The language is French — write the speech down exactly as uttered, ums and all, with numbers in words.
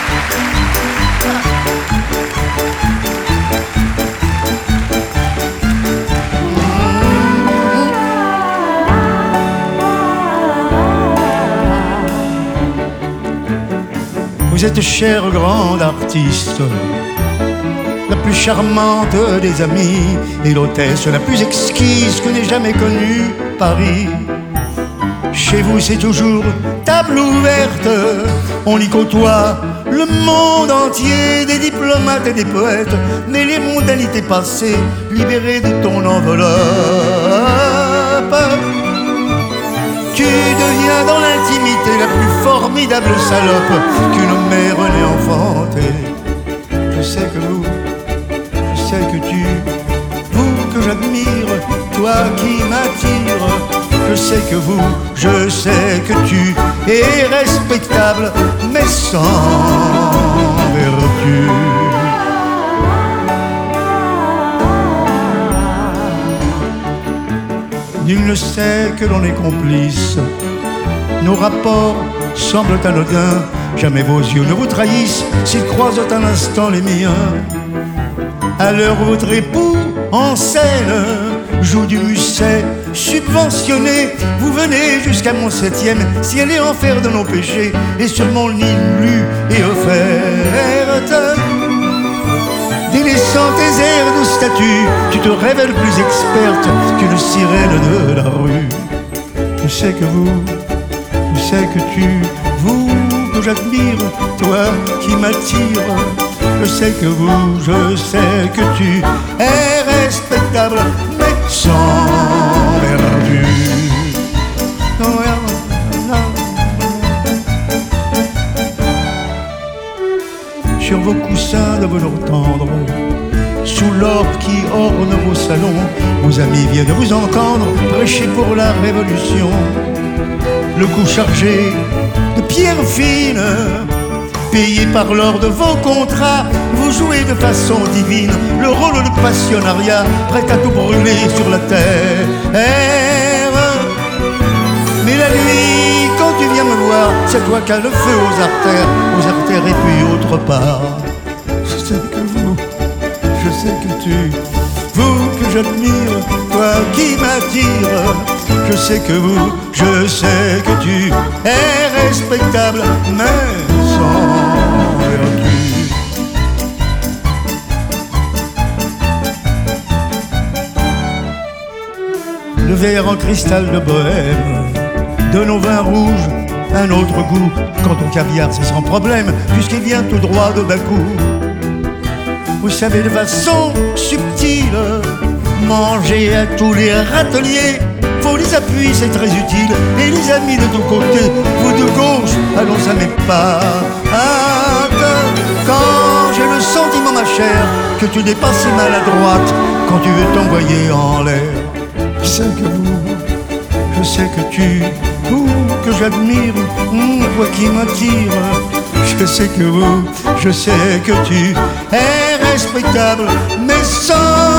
Vous êtes chère grande artiste, la plus charmante des amies et l'hôtesse la plus exquise que n'ait jamais connue Paris. Chez vous c'est toujours table ouverte, on y côtoie le monde entier, des diplomates et des poètes, mais les mondanités passées, libérées de ton enveloppe. Tu deviens dans l'intimité la plus formidable salope qu'une mère n'ait enfantée. Je sais que vous, je sais que tu, vous que j'admire, toi qui m'attire. Je sais que vous, je sais que tu es respectable, mais sans vertu. Nul ne sait que l'on est complice. Nos rapports semblent anodins. Jamais vos yeux ne vous trahissent s'ils croisent un instant les miens. À l'heure où votre époux en scène joue du musset subventionné, vous venez jusqu'à mon septième ciel et enfer de nos péchés, et sur mon lit lu et offerte. Délaissant tes airs de statue, tu te révèles plus experte qu'une sirène de la rue. Je sais que vous, je sais que tu, vous que j'admire, toi qui m'attire. Je sais que vous, je sais que tu es respectable, mais sans vertu. Sur vos coussins de velours tendre, sous l'or qui orne vos salons, vos amis viennent vous entendre prêcher pour la révolution. Le cou chargé de pierres fines, payé par l'or de vos contrats, vous jouez de façon divine le rôle de passionnariat, prêt à tout brûler sur la terre. Mais la nuit, quand tu viens me voir, c'est toi qui as le feu aux artères, aux artères et puis autre part. Je sais que vous, je sais que tu, vous que j'admire, toi qui m'attire. Je sais que vous, je sais que tu es respectable, mais sans vertu. Le verre en cristal de bohème de nos vins rouges, un autre goût. Quant au caviar, c'est sans problème, puisqu'il vient tout droit de Bakou. Vous savez de façon subtile manger à tous les râteliers. Faut les appuis, c'est très utile. Et les amis de tous côtés, vous de gauche, allons à mes pas. Quand j'ai le sentiment, ma chère, que tu n'es pas si maladroite quand tu veux t'envoyer en l'air. Je sais que vous, je sais que tu, vous que j'admire, toi qui m'attire. Je sais que vous, je sais que tu es respectable, mais sans